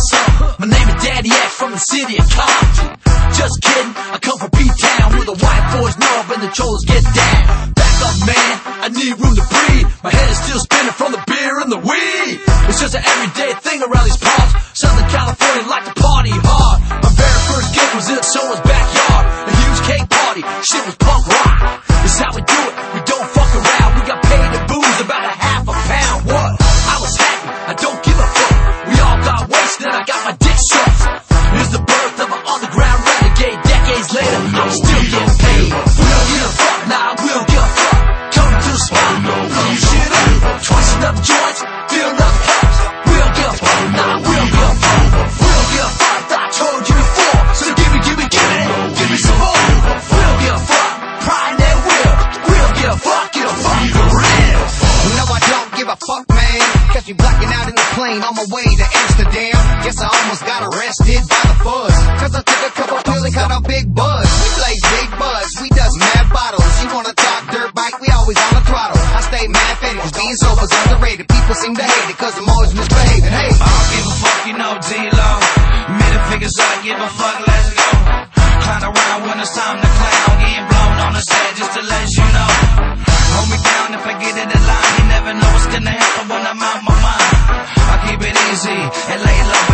what's up? My name is Daddy X from the city of Compton. Just kidding, I come from B-Town where the white boys know and the cholos get down. Back up, man, I need room to breathe. My head is still spinning from the beer and the weed. It's just an everyday thing around these parts. Southern California like to party hard. My very first gig was in someone's backyard. A huge cake party, shit was punk rock. This is how we do it, we don't fuck around. We got paid to booze about a half a pound. What? I was happy, I don't give a fuck. We all got wasted and I got my dick sucked. It's the birth of an underground renegade. Decades later, I'm still getting paid. We don't give a fuck, nah, we don't give a fuck. Coming to the spot, blow shit up. Twice another joints, fill another cups. We don't give a fuck, nah, we don't give a fuck. We don't give a fuck, I told you before. So give me some more. We don't give a fuck, pride that will. We don't give a fuck, get a fuck for real. No, I don't give a fuck, man. Catch me blacking out in the plane on my way to Amsterdam. Guess I almost got arrested by the fuzz. Cause I took a couple pills and caught a big buzz. We blaze big buzz, we does mad bottles. You wanna talk dirt bike, we always on the throttle. I stay mad faded cause being sober's underrated. People seem to hate it cause I'm always misbehaving. Hey, I don't give a fuck, you know, D-Lo. Middle fingers up, give a fuck, let's go. Clown around when it's time to clown. Getting blown on the set just to let you know. Hold me down if I get in the line. You never know what's gonna happen when I'm out my mind. I keep it easy and lay low.